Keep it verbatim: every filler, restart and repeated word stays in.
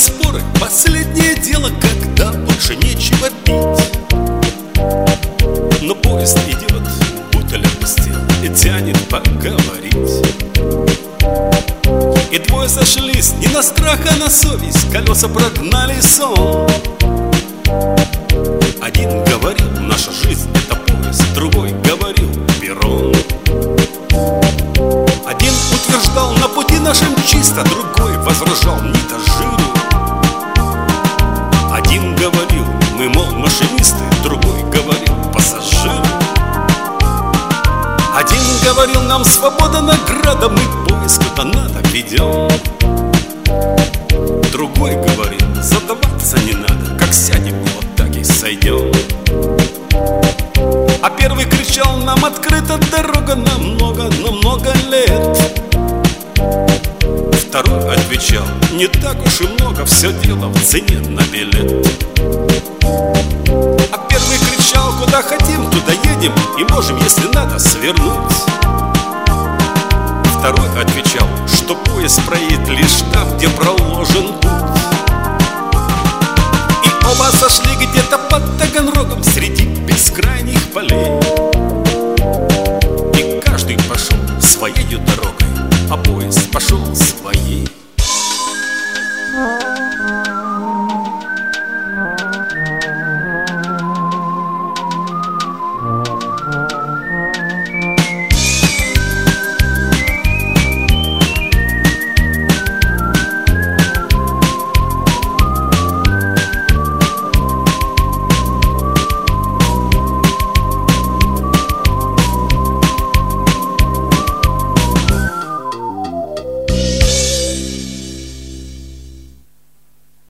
споры — последнее дело, когда больше нечего пить. Но поезд идет, бутыль опустел и тянет поговорить. И двое сошлись не на страх, а на совесть, колеса прогнали сон. Один говорил: наша жизнь — это поезд, другой говорил: перрон. Один утверждал: на пути нашем чисто, другой возражал: не до жиру. Один говорил: мы, мол, машинисты, другой говорил: пассажиры. Один говорил: нам свобода награда, мы поезд куда надо ведем. Другой говорил: задаваться не надо, как сядем, вот так и сойдем. А первый кричал: нам открыта дорога на много, на много лет. Второй отвечал: не так уж и много, все дело в цене на билет. А первый кричал: куда хотим, туда едем, и можем, если надо, свернуть. Второй отвечал, что поезд проедет лишь там, где проложен путь. И оба сошли где-то под Таганрогом среди бескрайних полей. И каждый пошел своею дорогой.